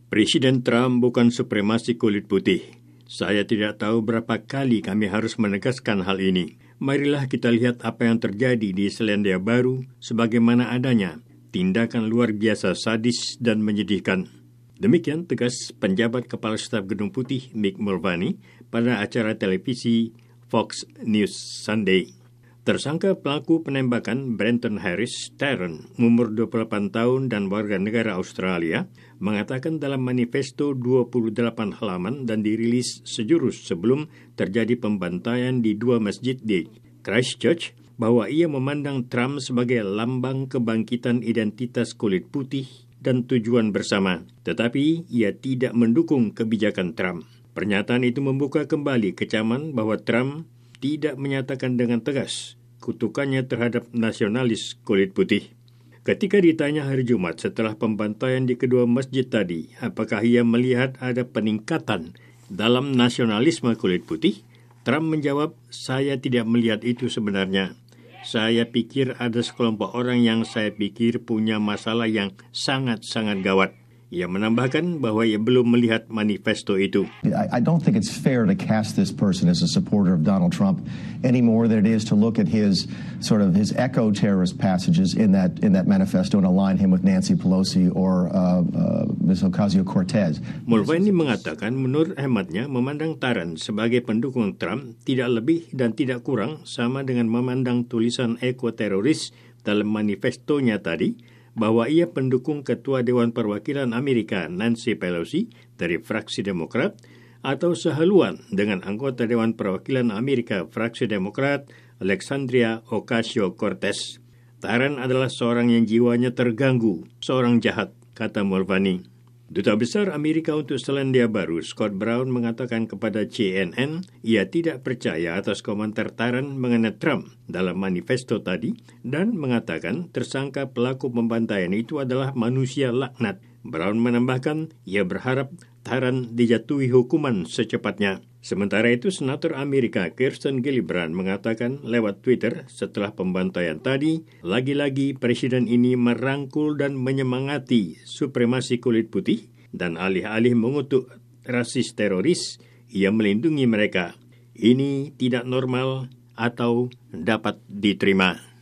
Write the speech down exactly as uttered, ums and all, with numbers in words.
Presiden Trump bukan supremasi kulit putih. Saya tidak tahu berapa kali kami harus menegaskan hal ini. Marilah kita lihat apa yang terjadi di Selandia Baru sebagaimana adanya. Tindakan luar biasa sadis dan menyedihkan. Demikian tegas penjabat Kepala Staf Gedung Putih Mick Mulvaney pada acara televisi Fox News Sunday. Tersangka pelaku penembakan Brenton Harris Tarrant, umur dua puluh delapan tahun dan warga negara Australia, mengatakan dalam manifesto dua puluh delapan halaman dan dirilis sejurus sebelum terjadi pembantaian di dua masjid di Christchurch bahwa ia memandang Trump sebagai lambang kebangkitan identitas kulit putih dan tujuan bersama, tetapi ia tidak mendukung kebijakan Trump. Pernyataan itu membuka kembali kecaman bahwa Trump tidak menyatakan dengan tegas kutukannya terhadap nasionalis kulit putih. Ketika ditanya hari Jumat setelah pembantaian di kedua masjid tadi, apakah ia melihat ada peningkatan dalam nasionalisme kulit putih, Trump menjawab, saya tidak melihat itu sebenarnya. Saya pikir ada sekelompok orang yang saya pikir punya masalah yang sangat-sangat gawat. Ia menambahkan bahwa ia belum melihat manifesto itu. I, I don't think it's fair to cast this person as a supporter of Donald Trump any more than it is to look at his sort of his eco-terrorist passages in that in that manifesto and align him with Nancy Pelosi or uh, uh, Miz Ocasio-Cortez. Mulvaney mengatakan menurut hematnya memandang Tarrant sebagai pendukung Trump tidak lebih dan tidak kurang sama dengan memandang tulisan eco-teroris dalam manifestonya tadi, bahwa ia pendukung Ketua Dewan Perwakilan Amerika Nancy Pelosi dari fraksi Demokrat atau sehaluan dengan anggota Dewan Perwakilan Amerika fraksi Demokrat Alexandria Ocasio-Cortez. Tarrant adalah seorang yang jiwanya terganggu, seorang jahat, kata Mulvaney. Duta Besar Amerika untuk Selandia Baru, Scott Brown, mengatakan kepada C N N ia tidak percaya atas komentar Tarrant mengenai Trump dalam manifesto tadi dan mengatakan tersangka pelaku pembantaian itu adalah manusia laknat. Brown menambahkan ia berharap Tarrant dijatuhi hukuman secepatnya. Sementara itu, Senator Amerika Kirsten Gillibrand mengatakan lewat Twitter setelah pembantaian tadi, lagi-lagi Presiden ini merangkul dan menyemangati supremasi kulit putih dan alih-alih mengutuk rasis teroris, ia melindungi mereka. Ini tidak normal atau dapat diterima.